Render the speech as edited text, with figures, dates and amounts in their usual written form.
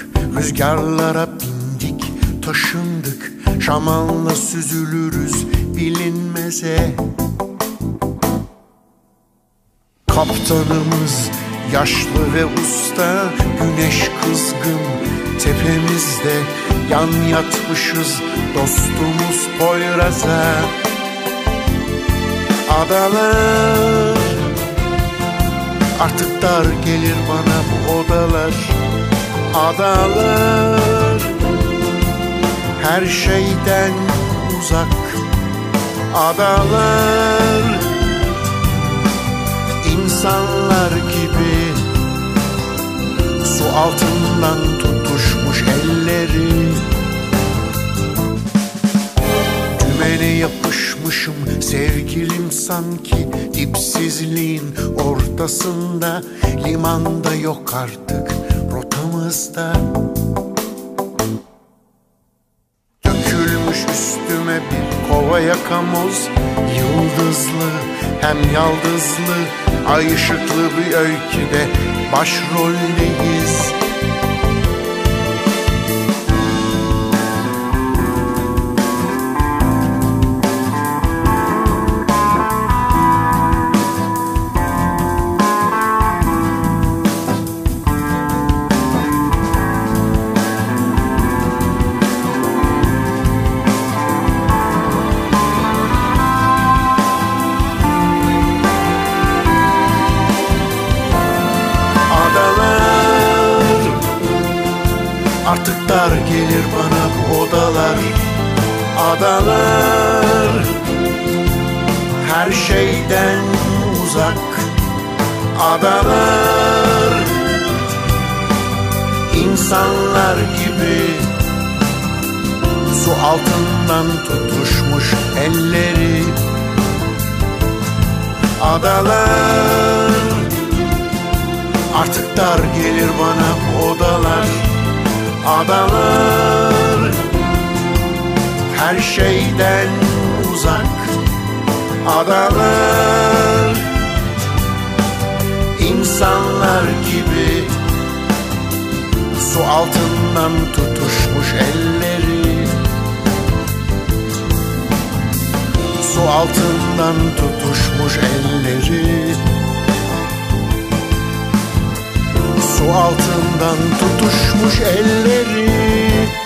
rüzgarlara bindik, taşındık. Şamanla süzülürüz bilinmeze. Kaptanımız yaşlı ve usta, güneş kızgın tepemizde. Yan yatmışız dostumuz Poyraz'a. Adalar, artık dar gelir bana bu odalar. Adalar, her şeyden uzak. Adalar, insanlar gibi su altından tutuşmuş elleri. Dümene yapışmışım sevgilim sanki, dipsizliğin ortasında. Limanda yok artık rotamızda. Dökülmüş üstüme bir kova yakamoz, yıldızlı hem yaldızlı, ay ışıklı bir öyküde başroldeyiz. Artık dar gelir bana bu odalar. Adalar, her şeyden uzak. Adalar, insanlar gibi su altından tutuşmuş elleri. Adalar, artık dar gelir bana bu odalar. Adalar, her şeyden uzak. Adalar, insanlar gibi su altından tutuşmuş elleri. Su altından tutuşmuş elleri. Su altından tutuşmuş elleri.